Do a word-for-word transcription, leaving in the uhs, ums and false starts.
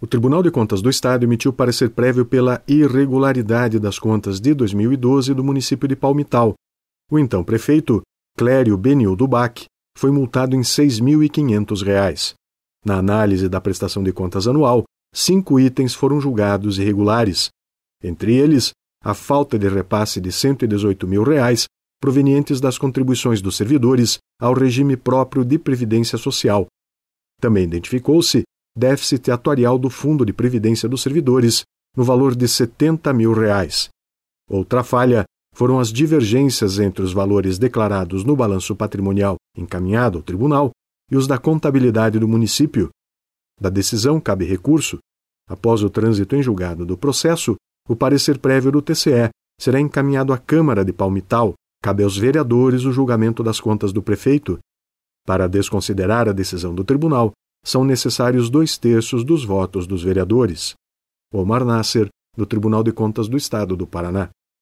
O Tribunal de Contas do Estado emitiu parecer prévio pela irregularidade das contas de dois mil e doze do município de Palmital. O então prefeito, Clério Benildo Bach, foi multado em seis mil e quinhentos reais. Na análise da prestação de contas anual, cinco itens foram julgados irregulares. Entre eles, a falta de repasse de cento e dezoito mil reais provenientes das contribuições dos servidores ao regime próprio de previdência social. Também identificou-se déficit atuarial do Fundo de Previdência dos Servidores, no valor de setenta mil reais. Outra falha foram as divergências entre os valores declarados no balanço patrimonial encaminhado ao tribunal e os da contabilidade do município. Da decisão cabe recurso. Após o trânsito em julgado do processo, o parecer prévio do T C E será encaminhado à Câmara de Palmital. Cabe aos vereadores o julgamento das contas do prefeito. Para desconsiderar a decisão do tribunal, são necessários dois terços dos votos dos vereadores. Omar Nasser, do Tribunal de Contas do Estado do Paraná.